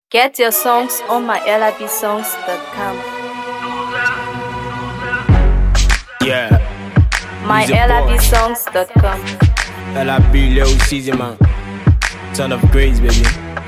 Get your songs on mylabsongs.com. Yeah, mylabsongs.com. LIB Lil Season, man. Son of Grace, baby.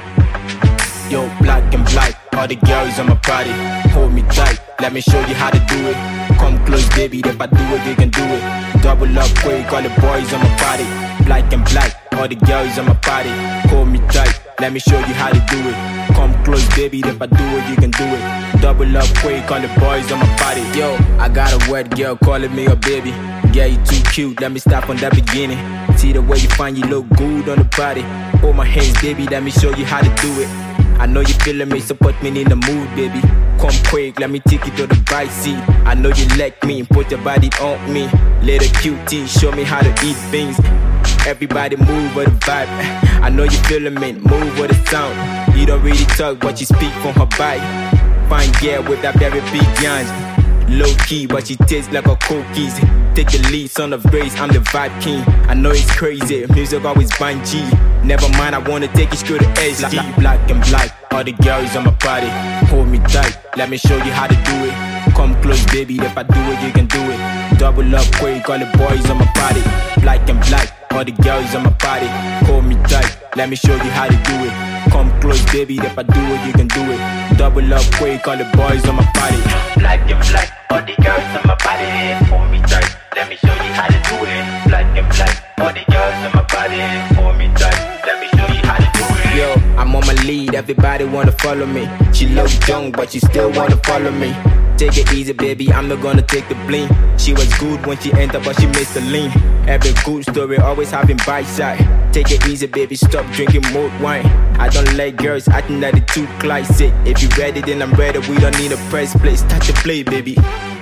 Yo, black and black, all the girls on my body. Hold me tight, let me show you how to do it. Come close, baby, if I do it, they can do it. Double up quick, all the boys on my body. Black and black, all the girls on my body. Hold me tight, let me show you how to do it. Come close, baby, if I do it, you can do it. Double up quick, all the boys on my body. Yo, I got a wet girl calling me a baby. Yeah, you too cute, let me stop from the beginning. See the way you find you look good on the body. Hold my hands, baby, let me show you how to do it. I know you feeling me, so put me in the mood, baby. Come quick, let me take you to the right seat. I know you like me, put your body on me. Little cutie, show me how to eat things. Everybody move with the vibe. I know you feeling me, move with the sound. You don't really talk, but you speak from her body. Fine girl with that very big yams. Low key, but she tastes like a cookies. Take the lead, son of Grace, I'm the vibe king. I know it's crazy, music always bind G. Never mind, I wanna take it straight to HD. Black and black, all the girls on my body. Hold me tight, let me show you how to do it. Come close, baby, if I do it, you can do it. Double up quick, all the boys on my body. Black and black, all the girls on my body. Hold me tight, let me show you how to do it. Come close, baby, if I do it, you can do it. Double up quick, all the boys on my body. Black and black, all the girls on my body. Hold me tight, let me show you how to do it. Black and black, all the girls on my body. Hold me tight, let me show you how to do it. Yo, I'm on my lead, everybody wanna follow me. She look young, but she still wanna follow me. Take it easy, baby, I'm not gonna take the blame. She was good when she entered, but she missed the lean. Every good story always having bite side. Take it easy, baby, stop drinking more wine. I don't like girls acting like they too classic. If you ready, then I'm ready, we don't need a press play. Start to play, baby.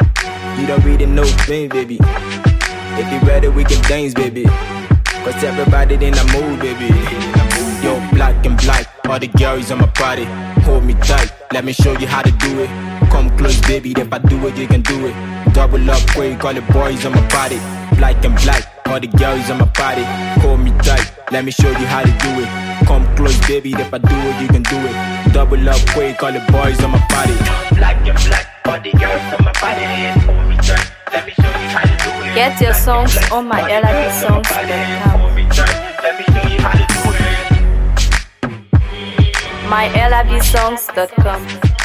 You don't really know me, baby. If you ready, we can dance, baby. Cause everybody in the mood, baby. Yo, black and black, all the girls on my body. Hold me tight, let me show you how to do it. Come close, baby, if I do it, you can do it. Double up quick, all the boys on my body. Black and black, all the girls on my body. Hold me tight, let me show you how to do it. Come close, baby, if I do it, you can do it. Double up quick, all the boys on my body. Black and black, all the girls on my body. Hold me tight, let me show you how to do it. Get your songs on mylabsongs.com. Hold me tight, let me show you how to do it. mylabsongs.com.